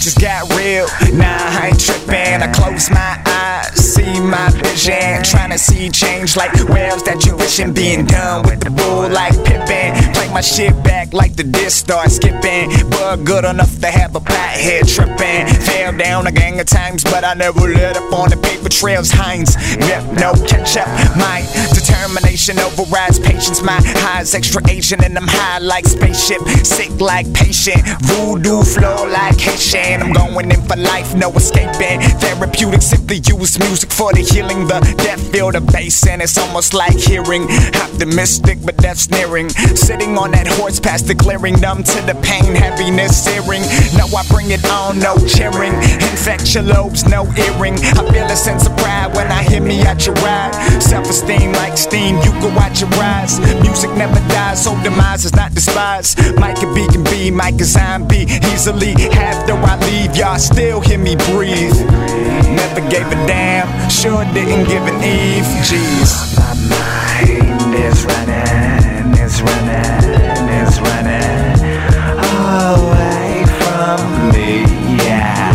just got real. Nah, I ain't trippin'. I close my eyes, see my vision. Tryna see change like whales that you wishing. Being done with the bull like Pippin. Play my shit back like the disc start skipping. But good enough to have a pothead trippin'. Fell down a gang of times, but I never let up on the paper trails. Heinz, yep, no catch up. My determination overrides patience. My high's extra Asian and I'm high like spaceship. Sick like patient, voodoo flow like Haitian. I'm going in for life, no escaping. Therapeutic, simply use music for the healing. The death feel the bass and it's almost like hearing. Optimistic, but that's nearing. Sitting on that horse past the clearing. Numb to the pain, heaviness searing. No, I bring it on, no cheering. Infect your lobes, no earring. I feel a sense of pride when I hear me at your ride. Self-esteem like steam, you can watch it rise. Music never dies, so demise is not despised. Mike and B can be, Mike is zombie. Easily, after I leave, y'all still hear me breathe. Never gave a damn, sure didn't give an Eve. Jeez. My mind is running, is running, is running away from me, yeah.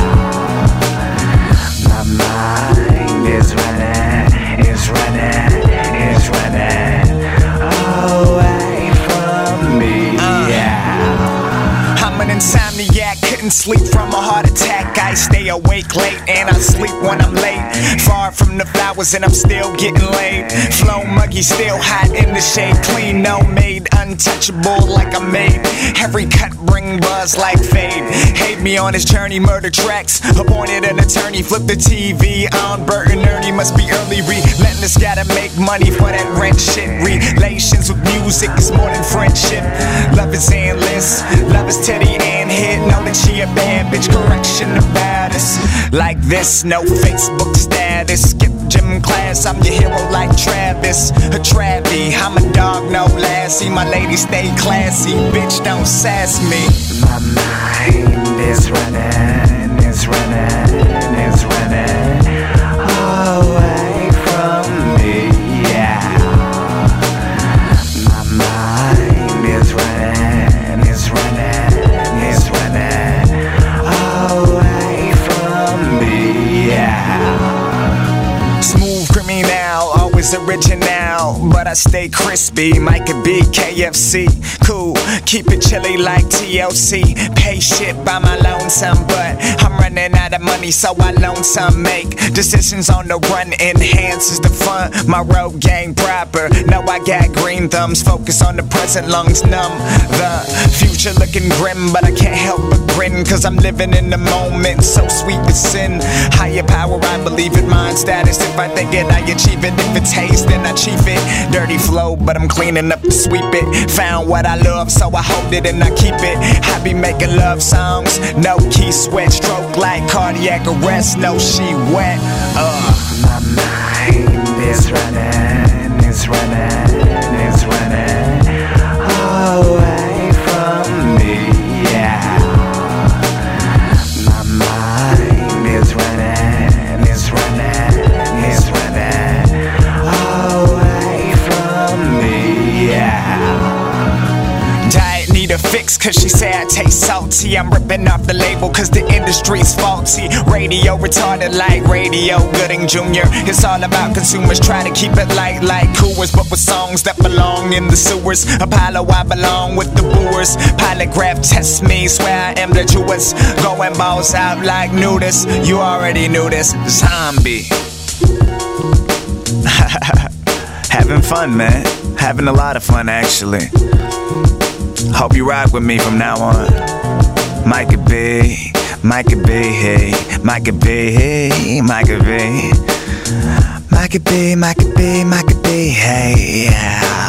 My mind is running, is running, is running away from me, yeah. I'm an insomniac, couldn't sleep from a heart attack. I stay awake late and I sleep when I'm late. Far from the flowers and I'm still getting laid. Flow muggy, still hot in the shade. Clean, no made, untouchable like I'm made. Every cut bring buzz like fade. Hate me on this journey, murder tracks. Appointed an attorney, flip the TV on. Bert and Ernie must be early. Relentless, gotta make money for that rent shit. Relations with music is more than friendship. Love is endless, love is Teddy and hit. Know that she a bad bitch, correction about us. Like this, no Facebook status. Skip gym class, I'm your hero like Travis. A Travie, I'm a dog, no lassie. My lady stay classy, bitch don't sass me. My mind is running, is running, is running away from me, yeah. My mind is running, is running, is running away from me, yeah. Smooth criminal, always original, but I stay crispy. Micah B, KFC, cool, keep it chilly like TLC. Pay shit by my lonesome, but I'm running out of money, so I loan some. Make decisions on the run, enhances the fun. My road game proper, know I got green thumbs. Focus on the present, lungs numb. The future looking grim, but I can't help but grin, cause I'm living in the moment, so sweet with sin. Higher power, I believe it, mind status. If I think it, I achieve it. If it's haste, then I chief it. Dirty flow, but I'm cleaning up to sweep it. Found what I love, so I hold it and I keep it. I be making love songs, no key sweat. Stroke like cardiac arrest, no she wet. My mind is running, is running, is running away from me, yeah. My mind is running, is running, is running away from me, yeah. Diet need a fix, cause she say I taste salty. I'm ripping off the label cause the industry's faulty. Radio retarded like Radio Gooding Jr. It's all about consumers, try to keep it light like Coors, but with songs that belong in the sewers. Apollo, I belong with the Boers. Polygraph test me, swear I am the Jewess. Going balls out like nudists. You already knew this, zombie. Having fun, man. Having a lot of fun, actually. Hope you ride with me from now on. Micah B, Micah B, hey, Micah B, hey, Micah B, Micah B, Micah B, Micah B, hey, yeah.